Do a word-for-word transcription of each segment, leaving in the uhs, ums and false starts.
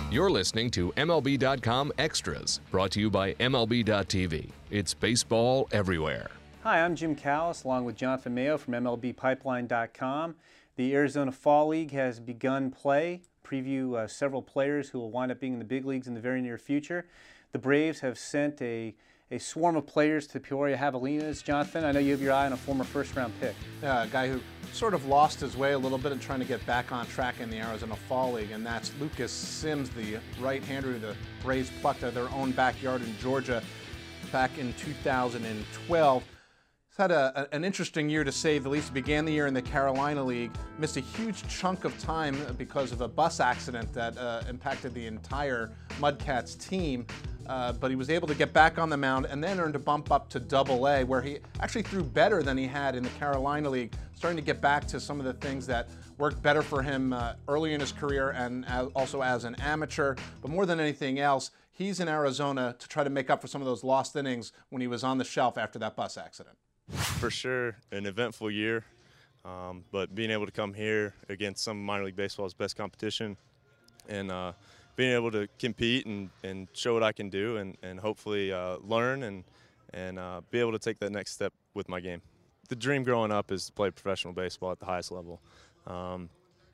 You're listening to M L B dot com Extras, brought to you by M L B dot T V. It's baseball everywhere. Hi, I'm Jim Callis, along with Jonathan Mayo from M L B Pipeline dot com. The Arizona Fall League has begun play. Preview uh, several players who will wind up being in the big leagues in the very near future. The Braves have sent a, a swarm of players to Peoria Javelinas. Jonathan, I know you have your eye on a former first-round pick. Yeah, a guy who sort of lost his way a little bit and trying to get back on track in the Arizona Fall League, and that's Lucas Sims, the right-hander who the Braves plucked out of their own backyard in Georgia back in two thousand twelve. He's had a, an interesting year, to say the least. He began the year in the Carolina League, missed a huge chunk of time because of a bus accident that uh, impacted the entire Mudcats team. Uh, but he was able to get back on the mound and then earned a bump up to Double A, where he actually threw better than he had in the Carolina League, starting to get back to some of the things that worked better for him uh, early in his career and as, also as an amateur. But more than anything else, he's in Arizona to try to make up for some of those lost innings when he was on the shelf after that bus accident. For sure, an eventful year, um, but being able to come here against some of minor league baseball's best competition and uh, being able to compete and, and show what I can do and, and hopefully uh, learn and, and uh, be able to take that next step with my game. The dream growing up is to play professional baseball at the highest level. Um,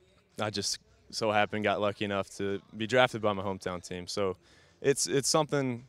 I just so happened got lucky enough to be drafted by my hometown team. So it's, it's something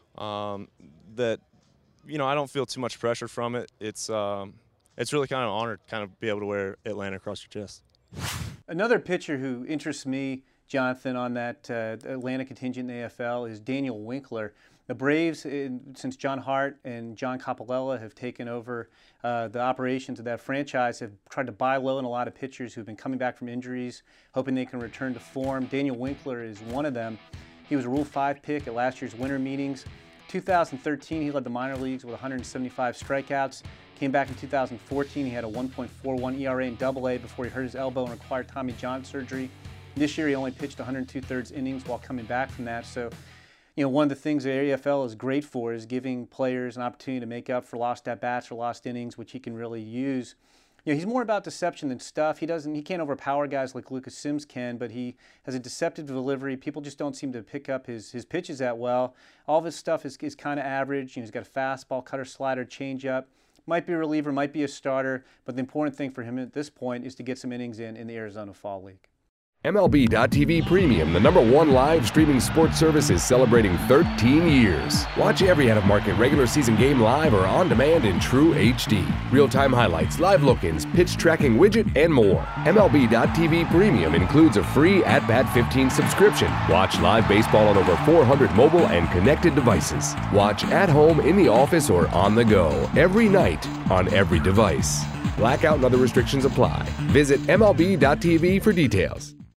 um, that, you know, I don't feel too much pressure from it. It's, um, it's really kind of an honor to kind of be able to wear Atlanta across your chest. Another pitcher who interests me, Jonathan, on that uh, Atlanta contingent in the A F L is Daniel Winkler. The Braves, in, since John Hart and John Coppolella have taken over uh, the operations of that franchise, have tried to buy low on a lot of pitchers who've been coming back from injuries, hoping they can return to form. Daniel Winkler is one of them. He was a Rule five pick at last year's winter meetings. two thousand thirteen, he led the minor leagues with one hundred seventy-five strikeouts. Came back in two thousand fourteen, he had a one point four one E R A in Double A before he hurt his elbow and required Tommy John surgery. This year he only pitched one hundred two thirds innings while coming back from that. So, you know, one of the things the A F L is great for is giving players an opportunity to make up for lost at-bats or lost innings, which he can really use. You know, he's more about deception than stuff. He doesn't, he can't overpower guys like Lucas Sims can, but he has a deceptive delivery. People just don't seem to pick up his, his pitches that well. All of his stuff is, is kind of average. You know, he's got a fastball, cutter, slider, changeup. Might be a reliever, might be a starter, but the important thing for him at this point is to get some innings in in the Arizona Fall League. M L B dot T V Premium, the number one live streaming sports service, is celebrating thirteen years. Watch every out-of-market regular season game live or on demand in true H D. Real-time highlights, live look-ins, pitch tracking widget, and more. M L B dot T V Premium includes a free At Bat fifteen subscription. Watch live baseball on over four hundred mobile and connected devices. Watch at home, in the office, or on the go every night on every device. Blackout and other restrictions apply. Visit M L B dot T V for details.